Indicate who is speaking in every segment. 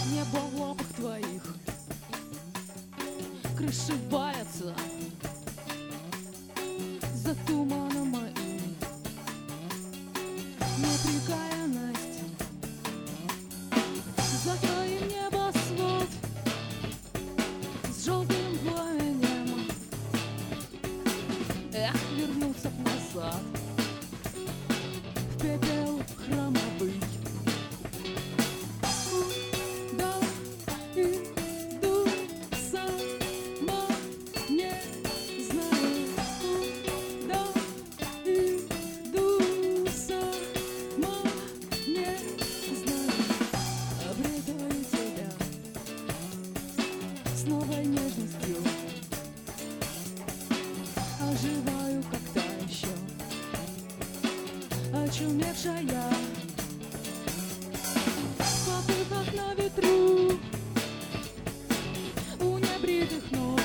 Speaker 1: Небо в лапах твоих, крыши валятся за туманом моим. Неприкаянность за твоим небосвод с желтым пламенем. Эх, вернуться б назад в пепел хромовый. Куда иду сама не знаю, куда иду сама не знаю. Обретаю тебя с новой нежностью, оживаю как-то еще, очумевшая в попыхах на ветру у небритых ног.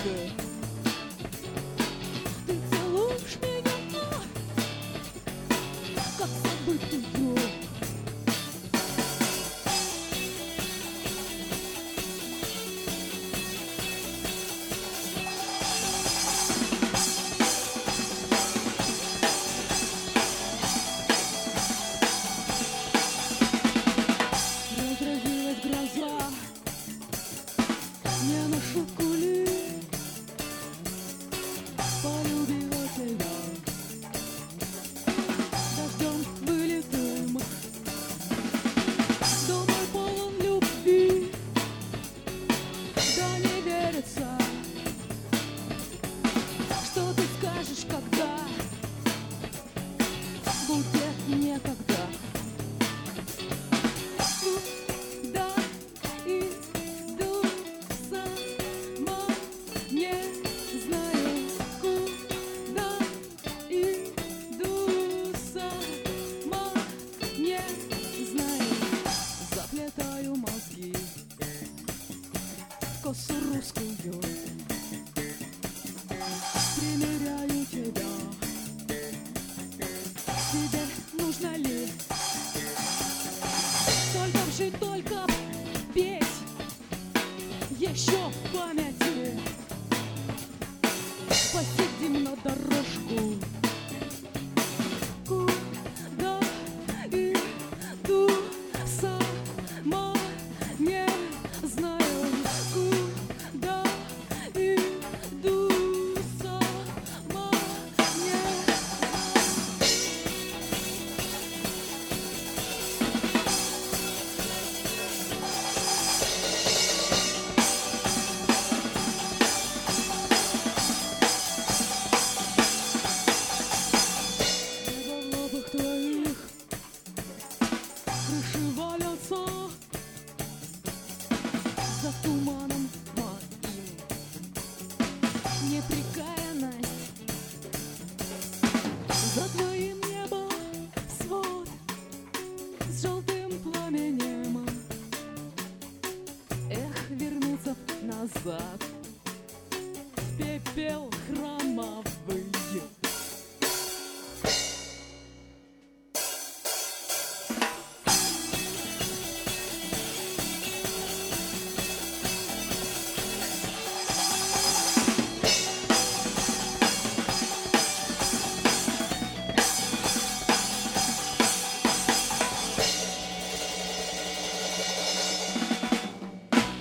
Speaker 1: Ты целуешь меня, как забытый друг. Разразилась гроза, не на шутку ли полюбила тебя дождем вылитым. Дом мой полон любви, да не верится, что ты скажешь, когда будет некогда. Куда иду сама не знаю, куда иду сама не знаю. Заплетаю мозги в косу русскую, примеряю тебя. Тебе нужно ли только жить, только петь еще в памяти? Посидим на дорожку. Куда иду сама не знаю, куда иду сама не в лобах твоих крыши валятся за туманом моим. Неприкаянность за твоим небом свод с желтым пламенем. Эх, вернуться назад в пепел хромовый.